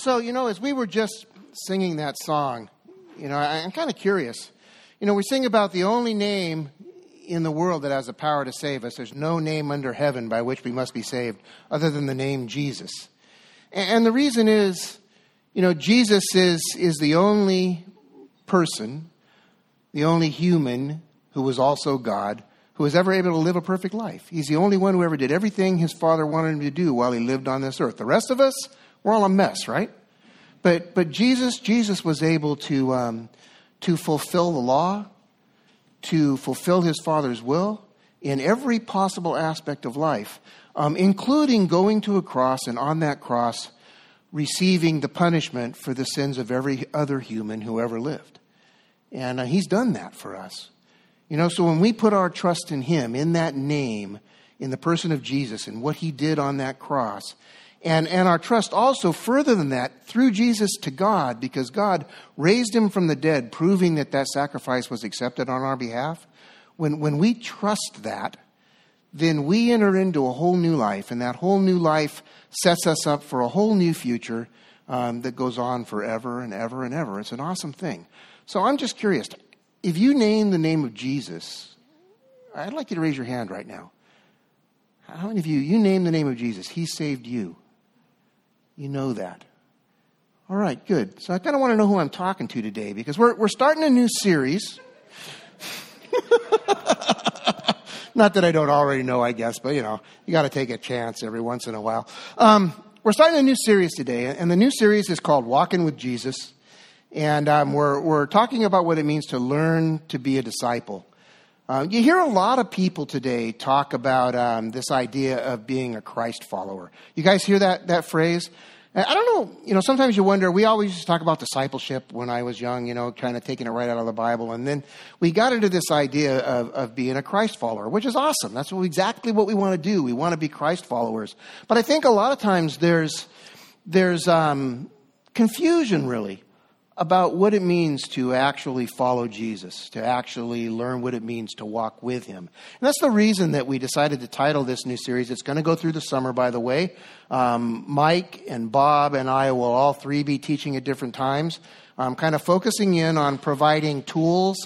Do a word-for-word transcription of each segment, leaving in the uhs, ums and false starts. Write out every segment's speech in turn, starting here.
So, you know, as we were just singing that song, you know, I, I'm kind of curious. You know, we sing about the only name in the world that has the power to save us. There's no name under heaven by which we must be saved other than the name Jesus. And, and the reason is, you know, Jesus is is the only person, the only human who was also God, who was ever able to live a perfect life. He's the only one who ever did everything his Father wanted him to do while he lived on this earth. The rest of us, we're all a mess, right? But but Jesus, Jesus was able to um, to fulfill the law, to fulfill his Father's will in every possible aspect of life, um, including going to a cross and on that cross receiving the punishment for the sins of every other human who ever lived. And uh, he's done that for us. You know, so when we put our trust in him, in that name, in the person of Jesus and what he did on that cross, and, and our trust also further than that through Jesus to God, because God raised him from the dead, proving that that sacrifice was accepted on our behalf. When, when we trust that, then we enter into a whole new life, and that whole new life sets us up for a whole new future um, that goes on forever and ever and ever. It's an awesome thing. So I'm just curious, if you name the name of Jesus, I'd like you to raise your hand right now. How many of you, you name the name of Jesus, he saved you? You know that. All right, good. So I kind of want to know who I'm talking to today, because we're we're starting a new series. Not that I don't already know, I guess, but, you know, you got to take a chance every once in a while. Um, we're starting a new series today, and the new series is called Walking with Jesus. And um, we're we're talking about what it means to learn to be a disciple. Uh, you hear a lot of people today talk about um, this idea of being a Christ follower. You guys hear that that phrase? I don't know, you know, sometimes you wonder, we always used to talk about discipleship when I was young, you know, kind of taking it right out of the Bible. And then we got into this idea of, of being a Christ follower, which is awesome. That's what, exactly what we want to do. We want to be Christ followers. But I think a lot of times there's, there's um, confusion, really, about what it means to actually follow Jesus, to actually learn what it means to walk with him. And that's the reason that we decided to title this new series. It's going to go through the summer, by the way. Um, Mike and Bob and I will all three be teaching at different times, um, kind of focusing in on providing tools,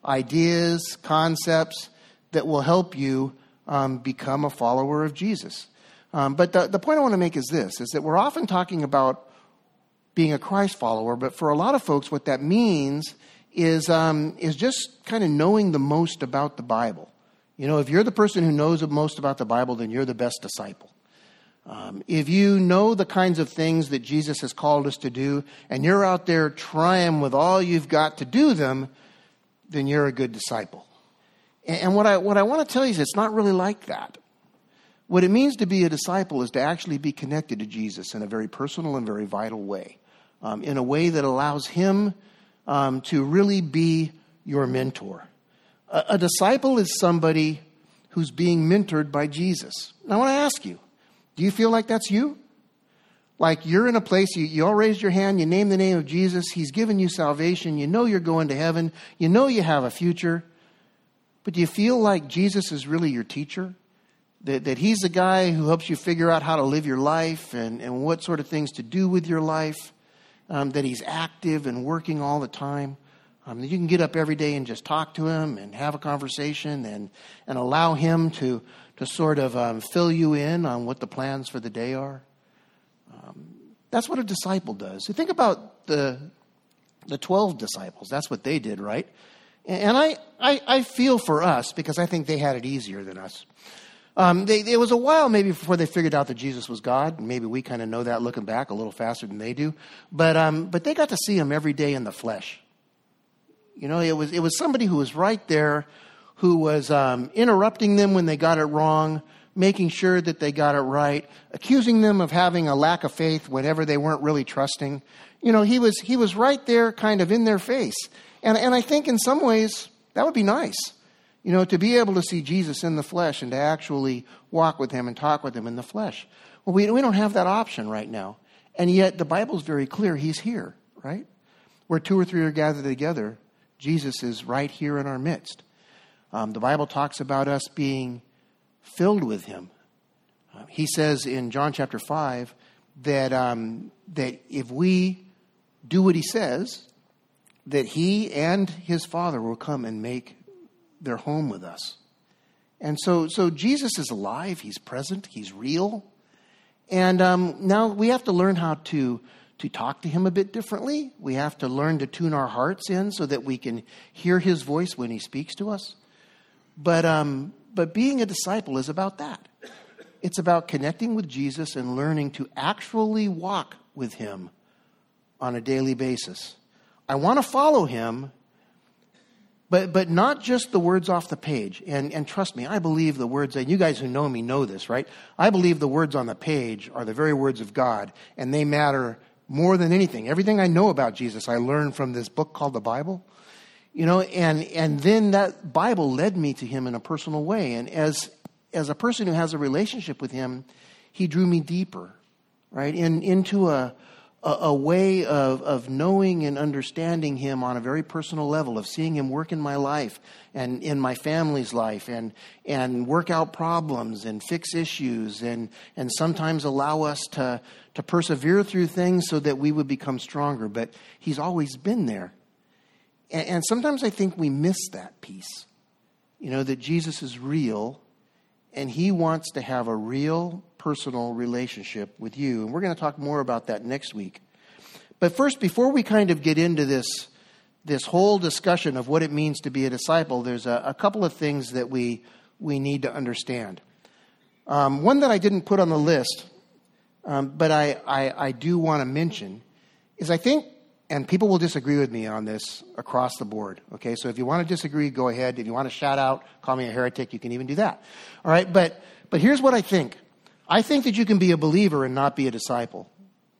ideas, concepts that will help you um, become a follower of Jesus. Um, but the, the point I want to make is this, is that we're often talking about being a Christ follower, but for a lot of folks, what that means is um, is just kind of knowing the most about the Bible. You know, if you're the person who knows the most about the Bible, then you're the best disciple. Um, if you know the kinds of things that Jesus has called us to do, and you're out there trying with all you've got to do them, then you're a good disciple. And, and what I what I want to tell you is it's not really like that. What it means to be a disciple is to actually be connected to Jesus in a very personal and very vital way, um, in a way that allows him um, to really be your mentor. A, a disciple is somebody who's being mentored by Jesus. Now, I want to ask you, do you feel like that's you? Like you're in a place, you, you all raised your hand, you name the name of Jesus, he's given you salvation, you know you're going to heaven, you know you have a future, but do you feel like Jesus is really your teacher? That, that he's the guy who helps you figure out how to live your life and, and what sort of things to do with your life, um, that he's active and working all the time, um, that you can get up every day and just talk to him and have a conversation and, and allow him to, to sort of um, fill you in on what the plans for the day are. Um, that's what a disciple does. So think about the, the twelve disciples. That's what they did, right? And I, I, I feel for us because I think they had it easier than us. Um, they, it was a while maybe before they figured out that Jesus was God. Maybe we kind of know that looking back a little faster than they do. But um, but they got to see him every day in the flesh. You know, it was it was somebody who was right there, who was um, interrupting them when they got it wrong, making sure that they got it right, accusing them of having a lack of faith whenever they weren't really trusting. You know, he was he was right there, kind of in their face. And and I think in some ways that would be nice. You know, to be able to see Jesus in the flesh and to actually walk with him and talk with him in the flesh. Well, we, we don't have that option right now. And yet the Bible's very clear. He's here, right? Where two or three are gathered together, Jesus is right here in our midst. Um, the Bible talks about us being filled with him. Uh, he says in John chapter five that um, that if we do what he says, that he and his Father will come and make their home with us. And so, so Jesus is alive. He's present. He's real. And um, now we have to learn how to to talk to him a bit differently. We have to learn to tune our hearts in so that we can hear his voice when he speaks to us. But um, but being a disciple is about that. It's about connecting with Jesus and learning to actually walk with him on a daily basis. I want to follow him, but but not just the words off the page. And and trust me, I believe the words, and you guys who know me know this, right? I believe the words on the page are the very words of God, and they matter more than anything. Everything I know about Jesus, I learned from this book called the Bible. You know, and and then that Bible led me to him in a personal way. And as as a person who has a relationship with him, he drew me deeper, right? In into a a, a way of of knowing and understanding him on a very personal level, of seeing him work in my life and in my family's life, and and work out problems and fix issues, and and sometimes allow us to to persevere through things so that we would become stronger. But he's always been there. And, and sometimes I think we miss that piece. You know, that Jesus is real, and he wants to have a real personal relationship with you. And we're going to talk more about that next week. But first, before we kind of get into this, this whole discussion of what it means to be a disciple, there's a, a couple of things that we, we need to understand. Um, one that I didn't put on the list, um, but I, I, I do want to mention, is I think, and people will disagree with me on this across the board, okay? So if you want to disagree, go ahead. If you want to shout out, call me a heretic, you can even do that. All right, but but here's what I think. I think that you can be a believer and not be a disciple.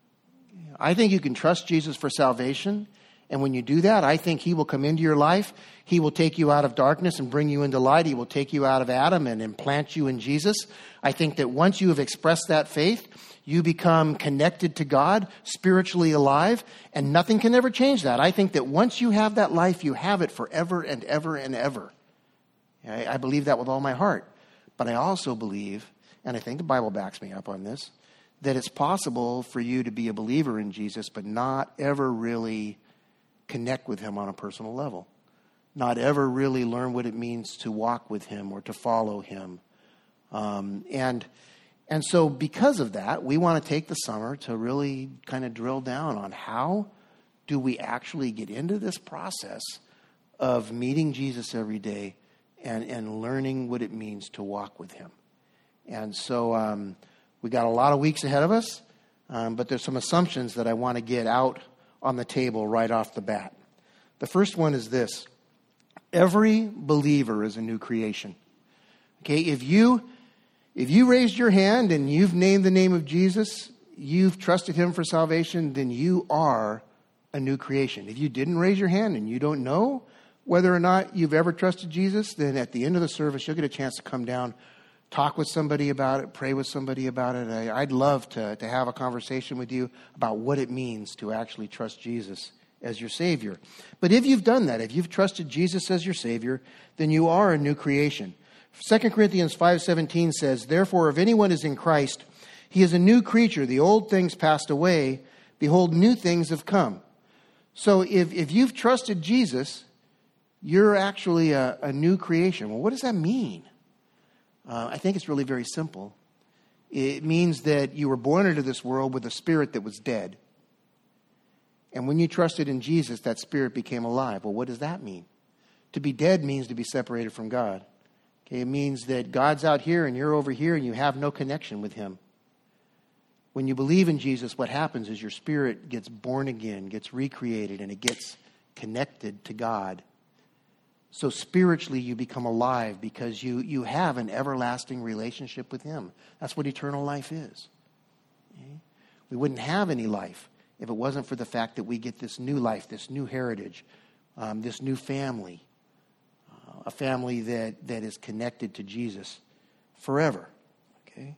I think you can trust Jesus for salvation, and when you do that, I think he will come into your life. He will take you out of darkness and bring you into light. He will take you out of Adam and implant you in Jesus. I think that once you have expressed that faith, you become connected to God, spiritually alive, and nothing can ever change that. I think that once you have that life, you have it forever and ever and ever. I, I believe that with all my heart. But I also believe, and I think the Bible backs me up on this, that it's possible for you to be a believer in Jesus, but not ever really connect with him on a personal level. Not ever really learn what it means to walk with him or to follow him. Um, and... And so because of that, we want to take the summer to really kind of drill down on how do we actually get into this process of meeting Jesus every day and, and learning what it means to walk with him. And so um, we got a lot of weeks ahead of us, um, but there's some assumptions that I want to get out on the table right off the bat. The first one is this. Every believer is a new creation. Okay, if you... If you raised your hand and you've named the name of Jesus, you've trusted him for salvation, then you are a new creation. If you didn't raise your hand and you don't know whether or not you've ever trusted Jesus, then at the end of the service, you'll get a chance to come down, talk with somebody about it, pray with somebody about it. I, I'd love to, to have a conversation with you about what it means to actually trust Jesus as your Savior. But if you've done that, if you've trusted Jesus as your Savior, then you are a new creation. Second Corinthians five seventeen says, "Therefore, if anyone is in Christ, he is a new creature. The old things passed away. Behold, new things have come." So if, if you've trusted Jesus, you're actually a, a new creation. Well, what does that mean? Uh, I think it's really very simple. It means that you were born into this world with a spirit that was dead. And when you trusted in Jesus, that spirit became alive. Well, what does that mean? To be dead means to be separated from God. It means that God's out here and you're over here and you have no connection with him. When you believe in Jesus, what happens is your spirit gets born again, gets recreated, and it gets connected to God. So spiritually you become alive because you, you have an everlasting relationship with him. That's what eternal life is. Okay? We wouldn't have any life if it wasn't for the fact that we get this new life, this new heritage, um, this new family. A family that, that is connected to Jesus forever. Okay.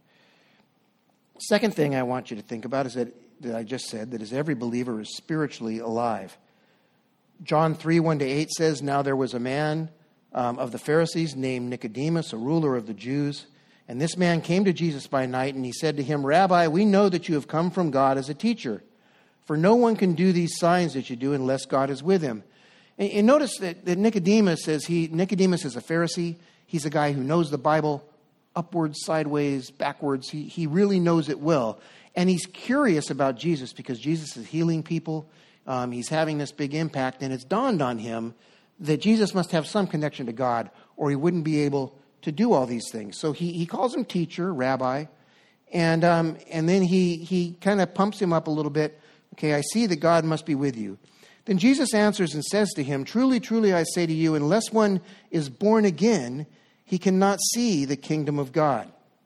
Second thing I want you to think about is that, that I just said, that is every believer is spiritually alive. John three, one to eight says, "Now there was a man um, of the Pharisees named Nicodemus, a ruler of the Jews. And this man came to Jesus by night, and he said to him, Rabbi, we know that you have come from God as a teacher, for no one can do these signs that you do unless God is with him. And, and notice that, that Nicodemus says he Nicodemus is a Pharisee. He's a guy who knows the Bible upwards, sideways, backwards. He, he really knows it well. And he's curious about Jesus because Jesus is healing people. Um, he's having this big impact, and it's dawned on him that Jesus must have some connection to God, or he wouldn't be able to do all these things. So he, he calls him teacher, rabbi, and um, and then he he kind of pumps him up a little bit. Okay, I see that God must be with you. Then Jesus answers and says to him, Truly, truly, I say to you, unless one is born again, he cannot see the kingdom of God.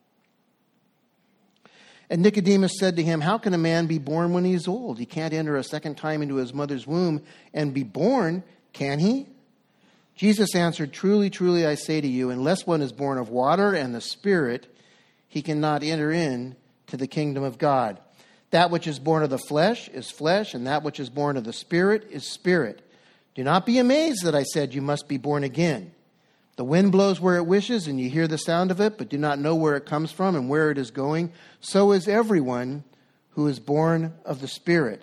And Nicodemus said to him, How can a man be born when he is old? He can't enter a second time into his mother's womb and be born, can he? Jesus answered, Truly, truly, I say to you, unless one is born of water and the Spirit, he cannot enter in to the kingdom of God. That which is born of the flesh is flesh, and that which is born of the Spirit is spirit. Do not be amazed that I said you must be born again. The wind blows where it wishes, and you hear the sound of it, but do not know where it comes from and where it is going. So is everyone who is born of the Spirit.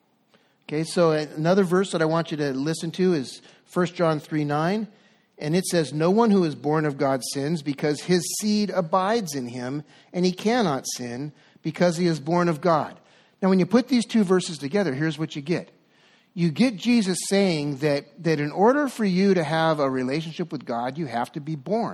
Okay, so another verse that I want you to listen to is First John three nine, and it says, No one who is born of God sins, because his seed abides in him, and he cannot sin because he is born of God. Now, when you put these two verses together, here's what you get. You get Jesus saying that, that in order for you to have a relationship with God, you have to be born.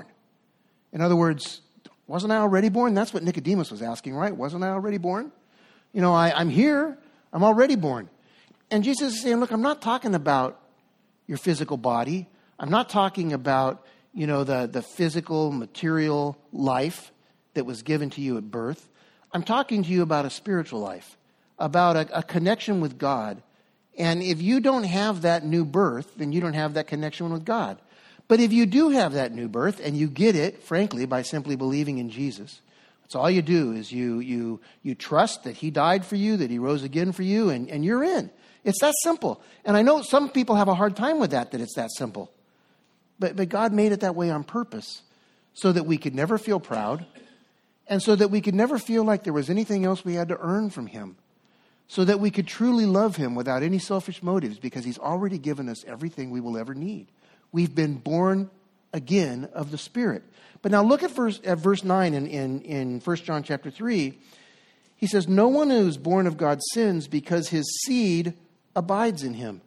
In other words, wasn't I already born? That's what Nicodemus was asking, right? Wasn't I already born? You know, I, I'm here. I'm already born. And Jesus is saying, look, I'm not talking about your physical body. I'm not talking about, you know, the, the physical, material life that was given to you at birth. I'm talking to you about a spiritual life, about a, a connection with God. And if you don't have that new birth, then you don't have that connection with God. But if you do have that new birth, and you get it, frankly, by simply believing in Jesus, that's all you do is you you you trust that he died for you, that he rose again for you, and, and you're in. It's that simple. And I know some people have a hard time with that, that it's that simple. But, but God made it that way on purpose so that we could never feel proud and so that we could never feel like there was anything else we had to earn from him, so that we could truly love him without any selfish motives because he's already given us everything we will ever need. We've been born again of the Spirit. But now look at verse, at verse nine in, in, in First John chapter three. He says, No one who is born of God sins because his seed abides in him.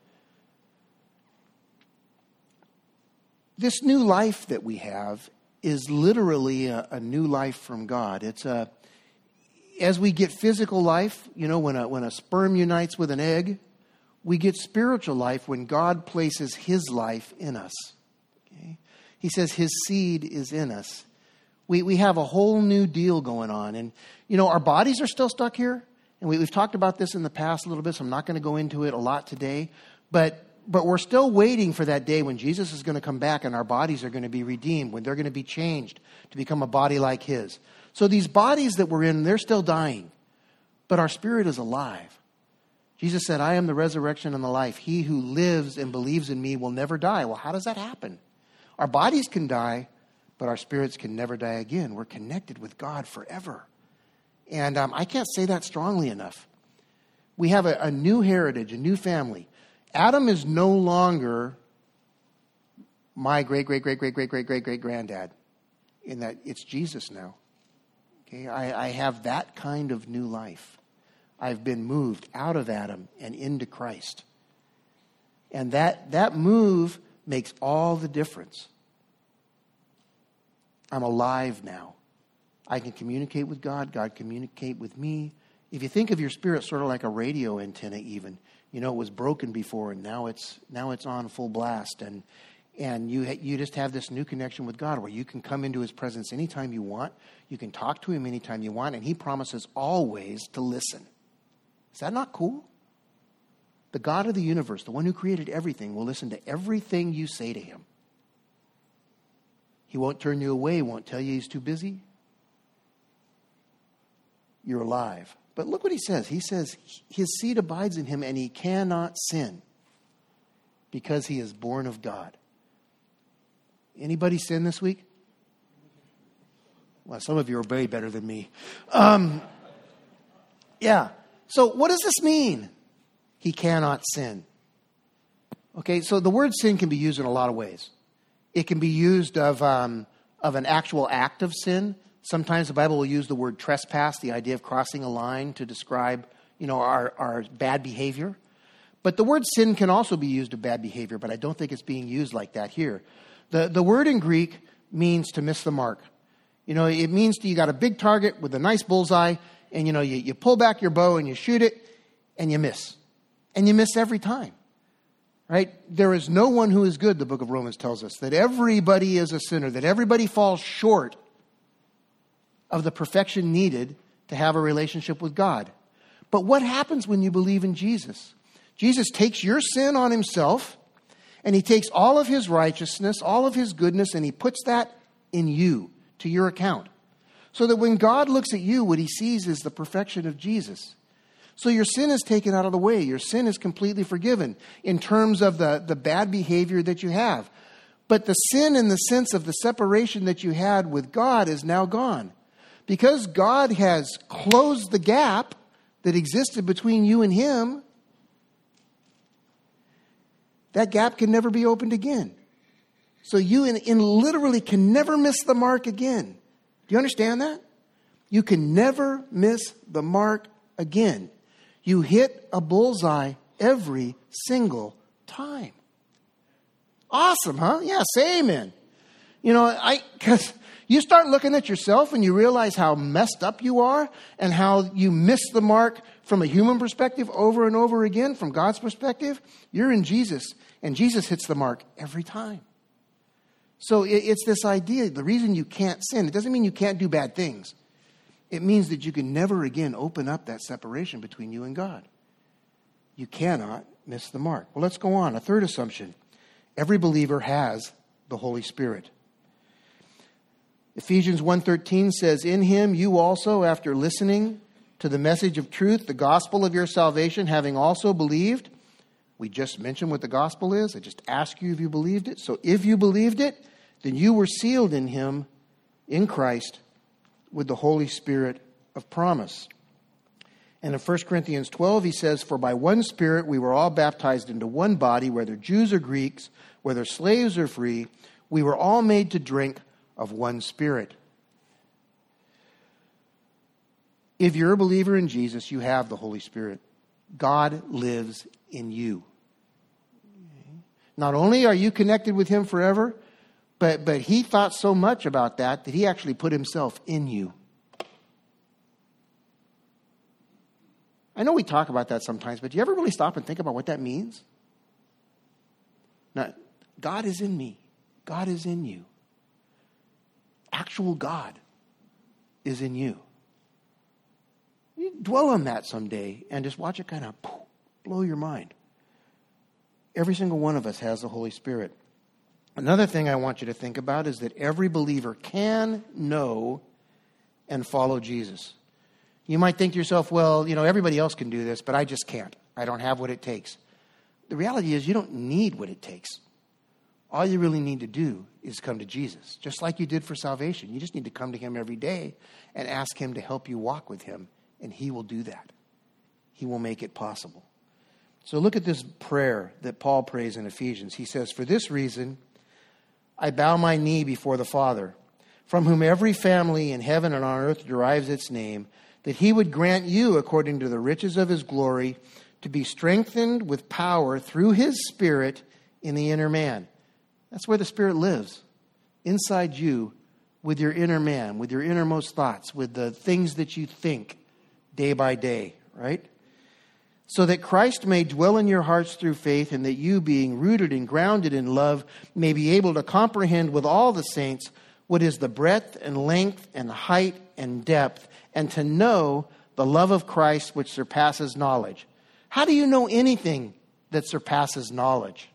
This new life that we have is literally a, a new life from God. It's a, as we get physical life, you know, when a, when a sperm unites with an egg, we get spiritual life when God places his life in us. Okay? He says his seed is in us. We we have a whole new deal going on. And, you know, our bodies are still stuck here. And we, we've talked about this in the past a little bit, so I'm not going to go into it a lot today. But but we're still waiting for that day when Jesus is going to come back and our bodies are going to be redeemed, when they're going to be changed to become a body like his. So these bodies that we're in, they're still dying. But our spirit is alive. Jesus said, I am the resurrection and the life. He who lives and believes in me will never die. Well, how does that happen? Our bodies can die, but our spirits can never die again. We're connected with God forever. And um, I can't say that strongly enough. We have a, a new heritage, a new family. Adam is no longer my great, great, great, great, great, great, great, great granddad. In that it's Jesus now. Okay, I, I have that kind of new life. I've been moved out of Adam and into Christ. And that, that move makes all the difference. I'm alive now. I can communicate with God. God communicate with me. If you think of your spirit sort of like a radio antenna even, you know, it was broken before and now it's now it's on full blast. And and you you just have this new connection with God where you can come into his presence anytime you want. You can talk to him anytime you want. And he promises always to listen. Is that not cool? The God of the universe, the one who created everything, will listen to everything you say to him. He won't turn you away. He won't tell you he's too busy. You're alive. But look what he says. He says his seed abides in him and he cannot sin because he is born of God. Anybody sin this week? Well, some of you are way better than me. Um, yeah. So what does this mean? He cannot sin. Okay, so the word sin can be used in a lot of ways. It can be used of um, of an actual act of sin. Sometimes the Bible will use the word trespass, the idea of crossing a line to describe, you know, our, our bad behavior. But the word sin can also be used of bad behavior, but I don't think it's being used like that here. The, the word in Greek means to miss the mark. You know, it means you got a big target with a nice bullseye, and, you know, you, you pull back your bow and you shoot it, and you miss. And you miss every time, right? There is no one who is good, the book of Romans tells us, that everybody is a sinner, that everybody falls short of the perfection needed to have a relationship with God. But what happens when you believe in Jesus? Jesus takes your sin on himself, and he takes all of his righteousness, all of his goodness, and he puts that in you, to your account. So that when God looks at you, what he sees is the perfection of Jesus. So your sin is taken out of the way. Your sin is completely forgiven in terms of the, the bad behavior that you have. But the sin in the sense of the separation that you had with God is now gone. Because God has closed the gap that existed between you and him, that gap can never be opened again. So you in, in literally can never miss the mark again. Do you understand that? You can never miss the mark again. You hit a bullseye every single time. Awesome, huh? Yeah, say amen. You know, I, because you start looking at yourself and you realize how messed up you are and how you miss the mark from a human perspective over and over again. From God's perspective, you're in Jesus, and Jesus hits the mark every time. So it's this idea, the reason you can't sin, it doesn't mean you can't do bad things. It means that you can never again open up that separation between you and God. You cannot miss the mark. Well, let's go on. A third assumption. Every believer has the Holy Spirit. Ephesians one thirteen says, "In him you also, after listening to the message of truth, the gospel of your salvation, having also believed." We just mentioned what the gospel is. I just asked you if you believed it. So if you believed it, then you were sealed in him, in Christ, with the Holy Spirit of promise. And in First Corinthians twelve, he says, "For by one Spirit we were all baptized into one body, whether Jews or Greeks, whether slaves or free. We were all made to drink of one Spirit." If you're a believer in Jesus, you have the Holy Spirit. God lives in you. Not only are you connected with him forever, but, but he thought so much about that that he actually put himself in you. I know we talk about that sometimes, but do you ever really stop and think about what that means? Now, God is in me. God is in you. Actual God is in you. You dwell on that someday and just watch it kind of blow your mind. Every single one of us has the Holy Spirit. Another thing I want you to think about is that every believer can know and follow Jesus. You might think to yourself, well, you know, everybody else can do this, but I just can't. I don't have what it takes. The reality is you don't need what it takes. All you really need to do is come to Jesus, just like you did for salvation. You just need to come to him every day and ask him to help you walk with him, and he will do that. He will make it possible. So look at this prayer that Paul prays in Ephesians. He says, "For this reason, I bow my knee before the Father, from whom every family in heaven and on earth derives its name, that he would grant you, according to the riches of his glory, to be strengthened with power through his Spirit in the inner man." That's where the Spirit lives, inside you, with your inner man, with your innermost thoughts, with the things that you think day by day, right? "So that Christ may dwell in your hearts through faith, and that you, being rooted and grounded in love, may be able to comprehend with all the saints what is the breadth and length and height and depth, and to know the love of Christ which surpasses knowledge." How do you know anything that surpasses knowledge?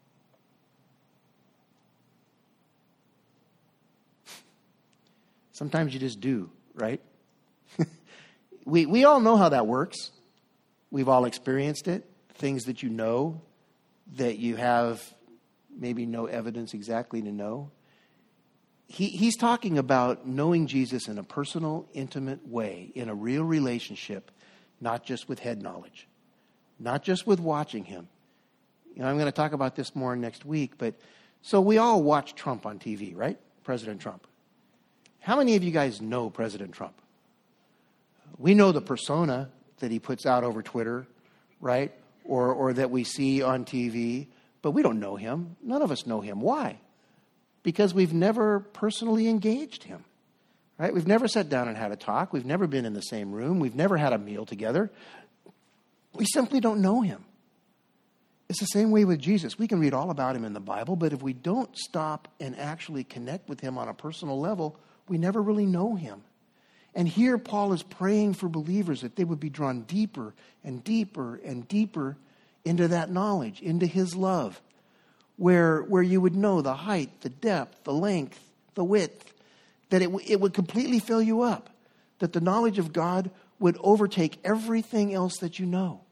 Sometimes you just do, right? we we all know how that works. We've all experienced it. Things that you know that you have maybe no evidence exactly to know. he, he's talking about knowing Jesus in a personal, intimate way, in a real relationship, not just with head knowledge, not just with watching him. You know, I'm going to talk about this more next week, but so we all watch Trump on T V, right? President Trump. How many of you guys know President Trump? We know the persona that he puts out over Twitter, right? Or or that we see on T V, but we don't know him. None of us know him. Why? Because we've never personally engaged him, right? We've never sat down and had a talk. We've never been in the same room. We've never had a meal together. We simply don't know him. It's the same way with Jesus. We can read all about him in the Bible, but if we don't stop and actually connect with him on a personal level, we never really know him. And here Paul is praying for believers that they would be drawn deeper and deeper and deeper into that knowledge, into his love, where, where you would know the height, the depth, the length, the width, that it, it would completely fill you up, that the knowledge of God would overtake everything else that you know.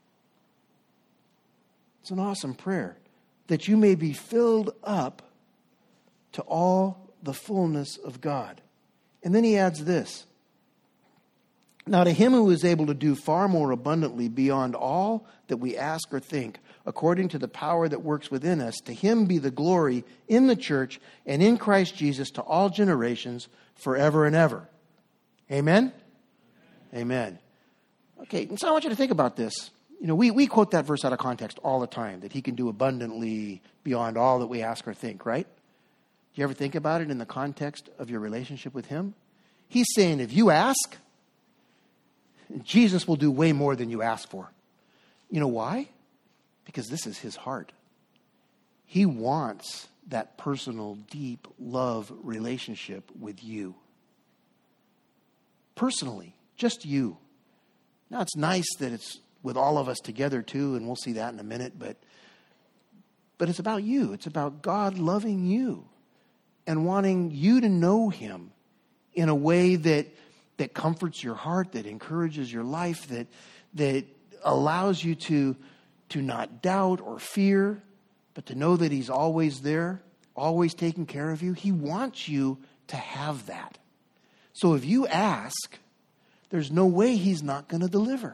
It's an awesome prayer, that you may be filled up to all the fullness of God. And then he adds this. Now to him who is able to do far more abundantly beyond all that we ask or think, according to the power that works within us, to him be the glory in the church and in Christ Jesus to all generations forever and ever. Amen? Amen. Okay, and so I want you to think about this. You know, we, we quote that verse out of context all the time, that he can do abundantly beyond all that we ask or think, right? Do you ever think about it in the context of your relationship with him? He's saying if you ask, Jesus will do way more than you ask for. You know why? Because this is his heart. He wants that personal, deep love relationship with you. Personally, just you. Now, it's nice that it's with all of us together too, and we'll see that in a minute, but but it's about you. It's about God loving you and wanting you to know him in a way that that comforts your heart, that encourages your life, that that allows you to to not doubt or fear, but to know that he's always there, always taking care of you. He wants you to have that. So if you ask, there's no way he's not going to deliver.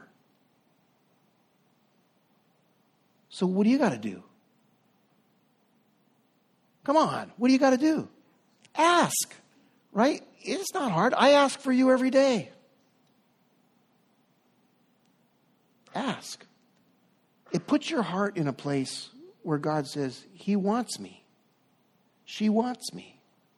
So what do you got to do? Come on, what do you got to do? Ask, right? It's not hard. I ask for you every day. Ask. It puts your heart in a place where God says, he wants me. She wants me.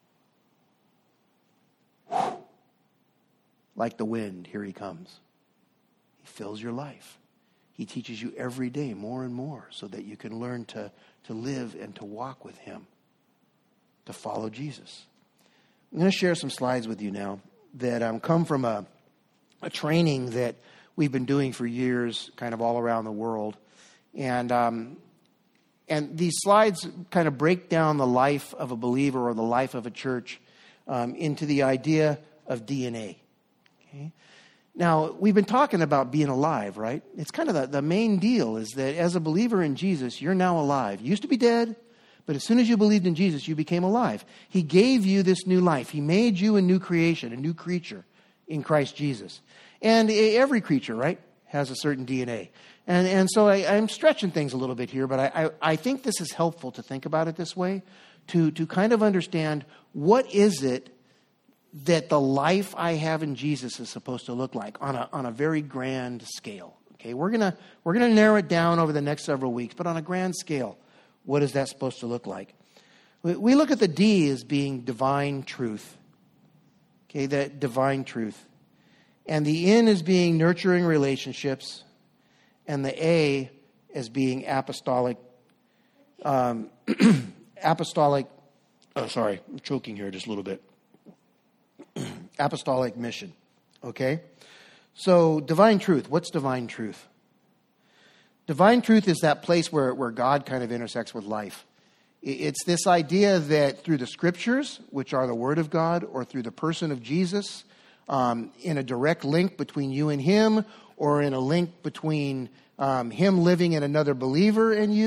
Like the wind, here he comes. He fills your life. He teaches you every day more and more so that you can learn to, to live and to walk with him, to follow Jesus. I'm going to share some slides with you now that um, come from a, a training that we've been doing for years, kind of all around the world. And, um, and these slides kind of break down the life of a believer or the life of a church um, into the idea of D N A. Okay? Now, we've been talking about being alive, right? It's kind of the, the main deal is that as a believer in Jesus, you're now alive. You used to be dead, but as soon as you believed in Jesus, you became alive. He gave you this new life. He made you a new creation, a new creature in Christ Jesus. And every creature, right, has a certain D N A. And and so I, I'm stretching things a little bit here, but I, I, I think this is helpful to think about it this way, to, to kind of understand what is it that the life I have in Jesus is supposed to look like on a on a very grand scale. Okay, we're gonna we're gonna narrow it down over the next several weeks, but on a grand scale, what is that supposed to look like? We, we look at the D as being divine truth. Okay, that divine truth, and the N as being nurturing relationships, and the A as being apostolic. Um, apostolic. Oh, sorry, I'm choking here just a little bit. Apostolic mission. Okay? So, divine truth. What's divine truth? Divine truth is that place where, where God kind of intersects with life. It's this idea that through the scriptures, which are the word of God, or through the person of Jesus, um, in a direct link between you and him, or in a link between um, him living in another believer and you,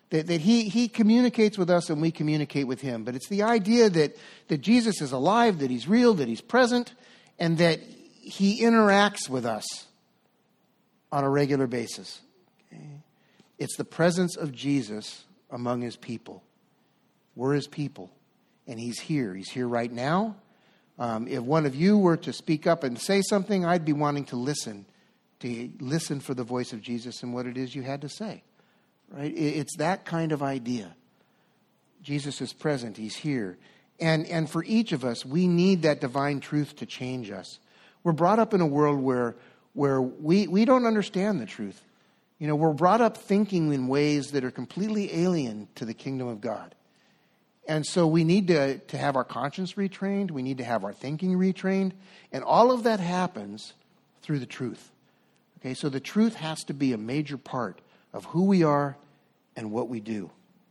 That, that he, he communicates with us and we communicate with him. But it's the idea that, that Jesus is alive, that he's real, that he's present, and that he interacts with us on a regular basis. Okay? It's the presence of Jesus among his people. We're his people, and he's here. He's here right now. Um, if one of you were to speak up and say something, I'd be wanting to listen, to listen for the voice of Jesus and what it is you had to say. Right? It's that kind of idea. Jesus is present. He's here. And, and for each of us, we need that divine truth to change us. We're brought up in a world where, where we, we don't understand the truth. You know, we're brought up thinking in ways that are completely alien to the kingdom of God. And so we need to, to have our conscience retrained. We need to have our thinking retrained. And all of that happens through the truth. Okay, so the truth has to be a major part of who we are and what we do.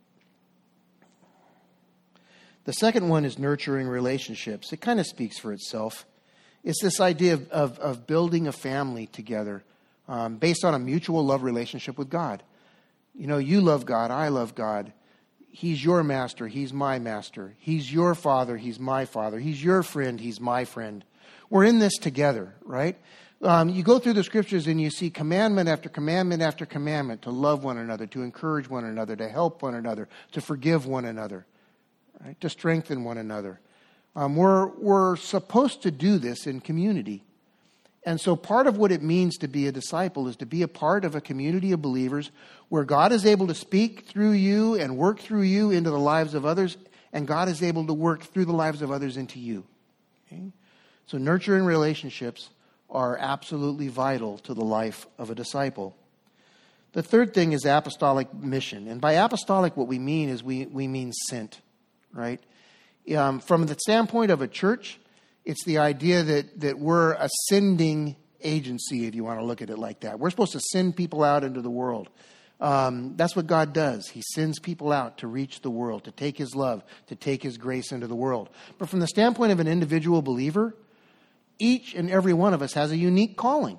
The second one is nurturing relationships. It kind of speaks for itself. It's this idea of, of, of building a family together um, based on a mutual love relationship with God. You know, you love God, I love God. He's your master, he's my master. He's your father, he's my father. He's your friend, he's my friend. We're in this together, right? Um, you go through the scriptures and you see commandment after commandment after commandment to love one another, to encourage one another, to help one another, to forgive one another, right? To strengthen one another. Um, we're, we're supposed to do this in community. And so part of what it means to be a disciple is to be a part of a community of believers where God is able to speak through you and work through you into the lives of others, and God is able to work through the lives of others into you. Okay? So nurturing relationships are absolutely vital to the life of a disciple. The third thing is apostolic mission. And by apostolic, what we mean is we, we mean sent, right? Um, from the standpoint of a church, it's the idea that, that we're a sending agency, if you want to look at it like that. We're supposed to send people out into the world. Um, that's what God does. He sends people out to reach the world, to take his love, to take his grace into the world. But from the standpoint of an individual believer, each and every one of us has a unique calling.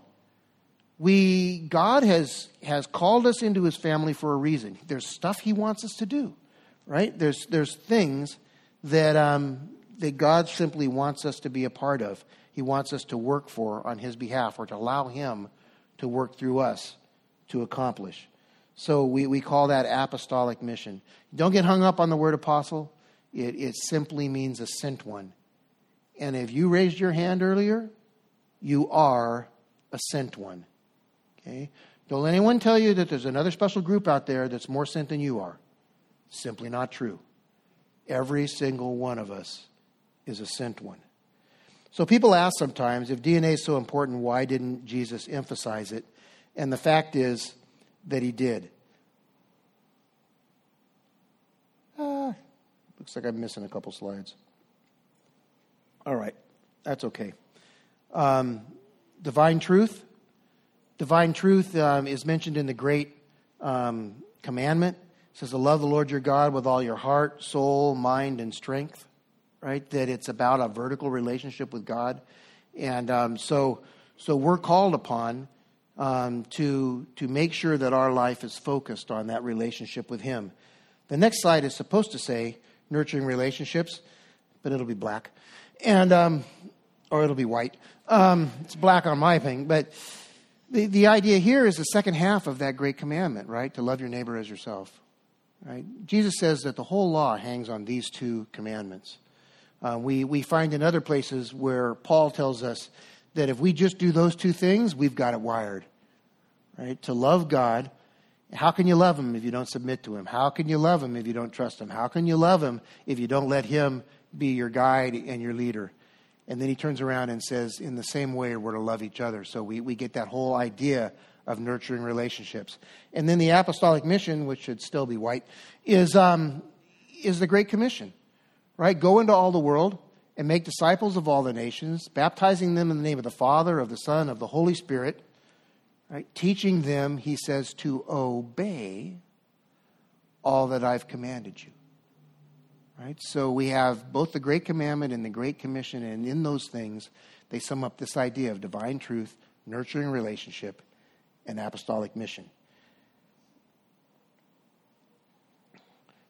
We, God has, has called us into his family for a reason. There's stuff he wants us to do, right? There's, there's things that, um, that God simply wants us to be a part of. He wants us to work for on his behalf, or to allow him to work through us to accomplish. So we, we call that apostolic mission. Don't get hung up on the word apostle. It, it simply means a sent one. And if you raised your hand earlier, you are a sent one. Okay? Don't let anyone tell you that there's another special group out there that's more sent than you are. Simply not true. Every single one of us is a sent one. So people ask sometimes, if D N A is so important, why didn't Jesus emphasize it? And the fact is that he did. Uh, looks like I'm missing a couple slides. All right, that's okay. Um, divine truth. Divine truth um, is mentioned in the great um, commandment. It says to love the Lord your God with all your heart, soul, mind, and strength. Right? That it's about a vertical relationship with God. And um, so so we're called upon um, to, to make sure that our life is focused on that relationship with him. The next slide is supposed to say nurturing relationships, but it'll be black. And um, or it'll be white. Um, it's black on my thing. But the, the idea here is the second half of that great commandment, right? To love your neighbor as yourself. Right? Jesus says that the whole law hangs on these two commandments. Uh, we, we find in other places where Paul tells us that if we just do those two things, we've got it wired, right? To love God. How can you love him if you don't submit to him? How can you love him if you don't trust him? How can you love him if you don't let him be your guide and your leader? And then he turns around and says, in the same way, we're to love each other. So we, we get that whole idea of nurturing relationships. And then the apostolic mission, which should still be white, is um, is the Great Commission. Right? Go into all the world and make disciples of all the nations, baptizing them in the name of the Father, of the Son, of the Holy Spirit. Right? Teaching them, he says, to obey all that I've commanded you. Right? So we have both the Great Commandment and the Great Commission, and in those things, they sum up this idea of divine truth, nurturing relationship, and apostolic mission.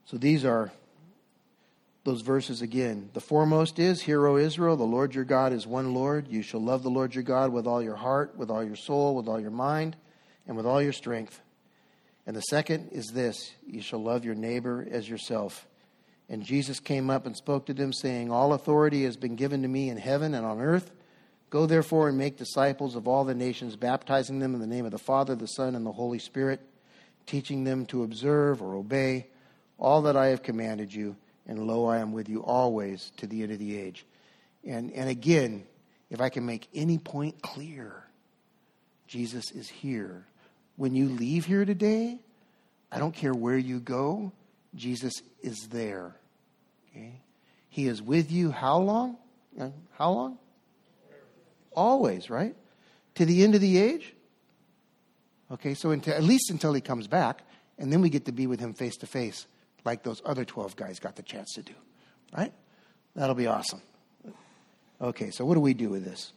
So these are those verses again. The foremost is, Hear, O Israel, the Lord your God is one Lord. You shall love the Lord your God with all your heart, with all your soul, with all your mind, and with all your strength. And the second is this, you shall love your neighbor as yourself. And Jesus came up and spoke to them, saying, All authority has been given to me in heaven and on earth. Go therefore and make disciples of all the nations, baptizing them in the name of the Father, the Son, and the Holy Spirit, teaching them to observe or obey all that I have commanded you. And lo, I am with you always to the end of the age. And, and again, if I can make any point clear, Jesus is here. When you leave here today, I don't care where you go, Jesus is there. Okay? He is with you how long? How long? Always, right? To the end of the age? Okay, so until, at least until he comes back, and then we get to be with him face to face, like those other twelve guys got the chance to do. Right? That'll be awesome. Okay, so what do we do with this?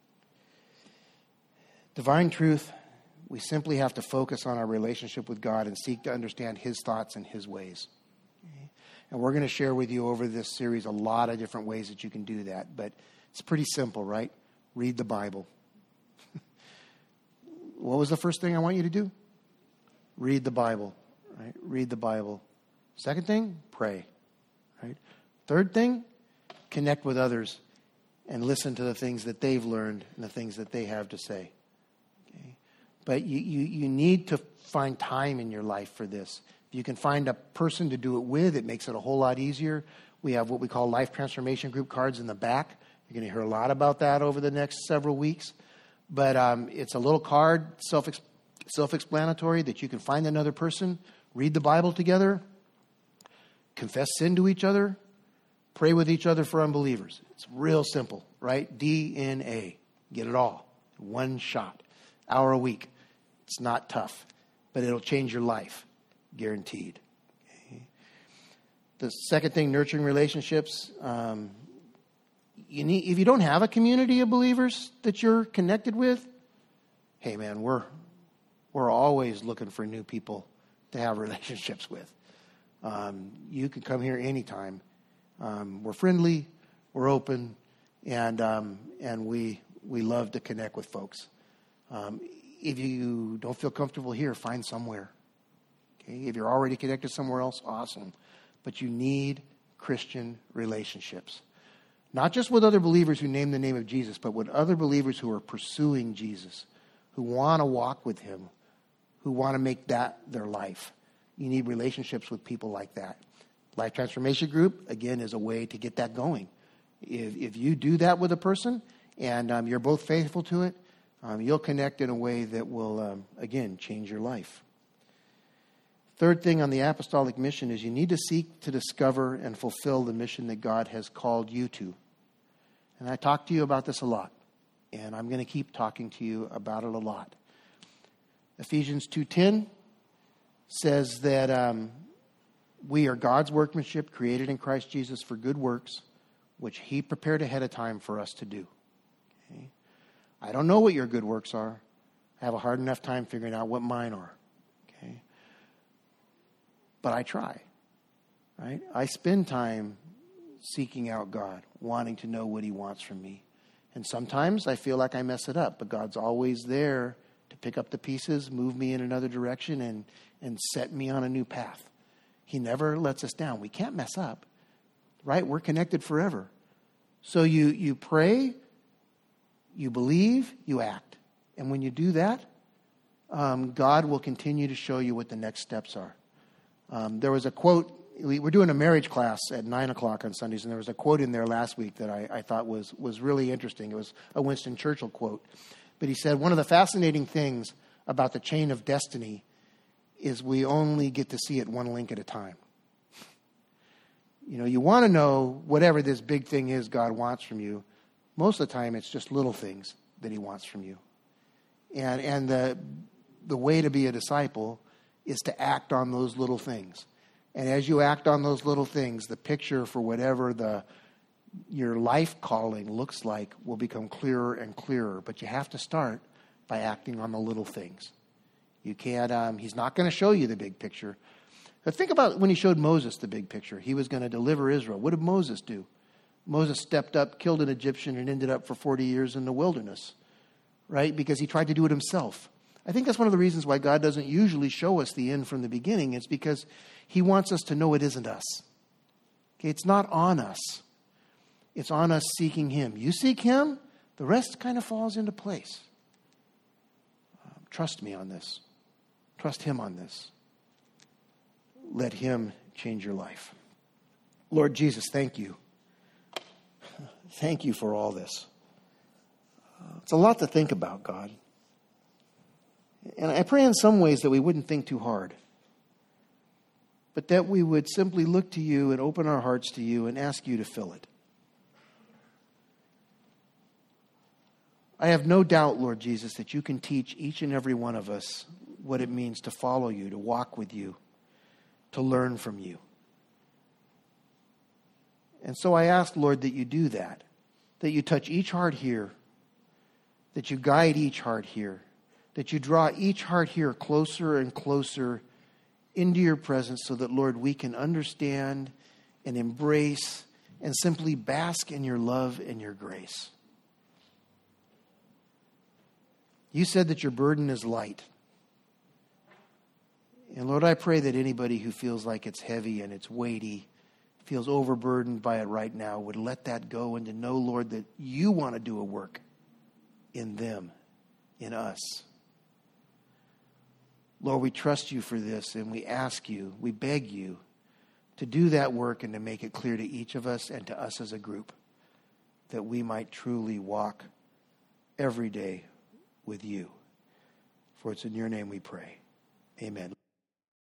Divine truth, we simply have to focus on our relationship with God and seek to understand his thoughts and his ways. Okay? And we're going to share with you over this series a lot of different ways that you can do that. But it's pretty simple, right? Read the Bible. What was the first thing I want you to do? Read the Bible. Right? Read the Bible. Second thing, pray. Right? Third thing, connect with others and listen to the things that they've learned and the things that they have to say. Okay? But you, you, you need to find time in your life for this. If you can find a person to do it with, it makes it a whole lot easier. We have what we call Life Transformation Group cards in the back. You're going to hear a lot about that over the next several weeks. But um, it's a little card, self self-explanatory, that you can find another person, read the Bible together, confess sin to each other, pray with each other for unbelievers. It's real simple, right? D N A. Get it all. One shot. Hour a week. It's not tough, but it'll change your life. Guaranteed. Okay. The second thing, nurturing relationships. Um, you need, if you don't have a community of believers that you're connected with, hey man, we're we're always looking for new people to have relationships with. Um, you can come here anytime. Um, we're friendly, we're open, and um, and we we love to connect with folks. Um, if you don't feel comfortable here, find somewhere. Okay? If you're already connected somewhere else, awesome. But you need Christian relationships. Not just with other believers who name the name of Jesus, but with other believers who are pursuing Jesus, who want to walk with him, who want to make that their life. You need relationships with people like that. Life Transformation Group, again, is a way to get that going. If, if you do that with a person and um, you're both faithful to it, um, you'll connect in a way that will, um, again, change your life. Third thing on the apostolic mission is you need to seek to discover and fulfill the mission that God has called you to. And I talk to you about this a lot, and I'm going to keep talking to you about it a lot. Ephesians two ten says that um, we are God's workmanship created in Christ Jesus for good works, which he prepared ahead of time for us to do. Okay? I don't know what your good works are. I have a hard enough time figuring out what mine are. Okay? But I try. Right? I spend time seeking out God, wanting to know what he wants from me. And sometimes I feel like I mess it up, but God's always there to pick up the pieces, move me in another direction, and, and set me on a new path. He never lets us down. We can't mess up, right? We're connected forever. So you, you pray, you believe, you act. And when you do that, um, God will continue to show you what the next steps are. Um, there was a quote, we were doing a marriage class at nine o'clock on Sundays, and there was a quote in there last week that I, I thought was, was really interesting. It was a Winston Churchill quote. But he said, one of the fascinating things about the chain of destiny is we only get to see it one link at a time. You know, you want to know whatever this big thing is God wants from you. Most of the time, it's just little things that he wants from you. And and the the way to be a disciple is to act on those little things. And as you act on those little things, the picture for whatever the your life calling looks like will become clearer and clearer. But you have to start by acting on the little things. You can't, um, he's not going to show you the big picture. But think about when he showed Moses the big picture. He was going to deliver Israel. What did Moses do? Moses stepped up, killed an Egyptian, and ended up for forty years in the wilderness, right? Because he tried to do it himself. I think that's one of the reasons why God doesn't usually show us the end from the beginning. It's because he wants us to know it isn't us. Okay, it's not on us. It's on us seeking him. You seek him, the rest kind of falls into place. Uh, trust me on this. Trust him on this. Let him change your life. Lord Jesus, thank you. Thank you for all this. Uh, it's a lot to think about, God. And I pray in some ways that we wouldn't think too hard, but that we would simply look to you and open our hearts to you and ask you to fill it. I have no doubt, Lord Jesus, that you can teach each and every one of us what it means to follow you, to walk with you, to learn from you. And so I ask, Lord, that you do that, that you touch each heart here, that you guide each heart here, that you draw each heart here closer and closer into your presence so that, Lord, we can understand and embrace and simply bask in your love and your grace. You said that your burden is light. And Lord, I pray that anybody who feels like it's heavy and it's weighty, feels overburdened by it right now, would let that go and to know, Lord, that you want to do a work in them, in us. Lord, we trust you for this, and we ask you, we beg you to do that work and to make it clear to each of us and to us as a group that we might truly walk every day with you. For it's in your name we pray. Amen.